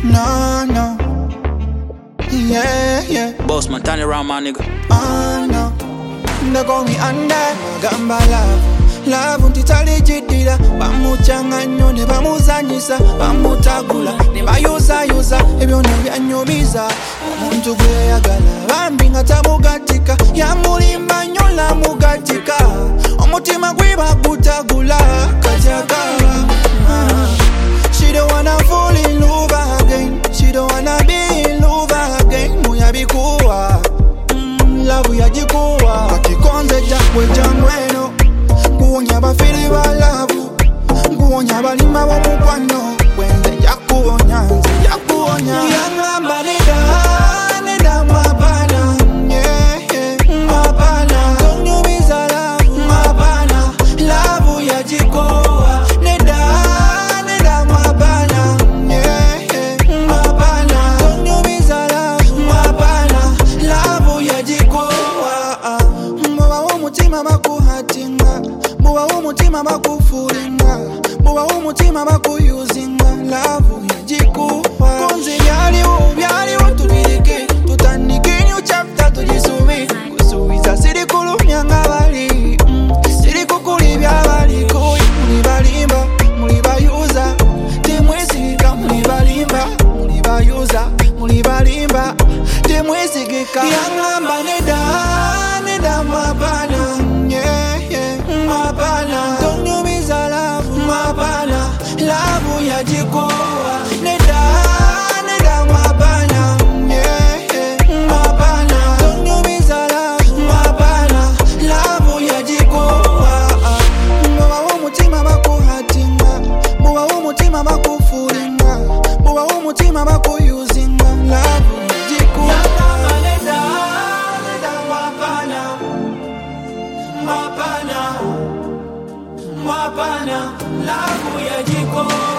No, no. Yeah, yeah. Boss man, turn it around, my nigga. No. They call me under Gamba love. Love untitali jidira. Bamuchanganyo ne bamuzanyisa. Bamutagula ne bayuza ebyo ne byanyumiza. Omuntu gwe yagala bambi nga tamugatika. Yamulimba nnyo la mugatika. Omutima gwe bagutagula kajaka. She don't wanna fall in love again. She don't wanna be in love again. Muyabikuwa love yajikuwa kakikonze jakwe jangweno. Kuwonya bafiri ba love. Kuwonya balima bomukwano. Wenze jakuwonya, nze jakuwonya. Yangamba neda mapana. Yeah, mapana. Tonyumiza love, mapana. Love yajikuwa neda mapana. Yeah, mapana. Tonyumiza love, mapana. Love yajikuwa. Mbuwa umutima bakuhatinga. Mbuwa umutima bakufulinga. Mbuwa umutima bakuyuzinga. Love yajikuwa. Konzi byaliwo tubirike. Tutandike new chapter tujisubi. Kusubiza siri kulumya nga bali. Siri kukulibya bali kuyi. Mulibalimba, mulibayuza. Temwesigika mulibalimba. Mulibayuza, mulibalimba. Temwesigika. Yangamba neda mapana. Yeah, mapana. Tonyumiza love, mapana. Love yajikuwa neda mapana. Yeah, mapana. Tonyumiza love, mapana. Love yajikuwa. Mbuwa umutima bakuhatinga. Mbuwa umutima bakufulinga. Mbuwa umutima bakuyuzinga. Love yajikuwa. Neda mapana. Mapana. Mapana. Love yajikuwa.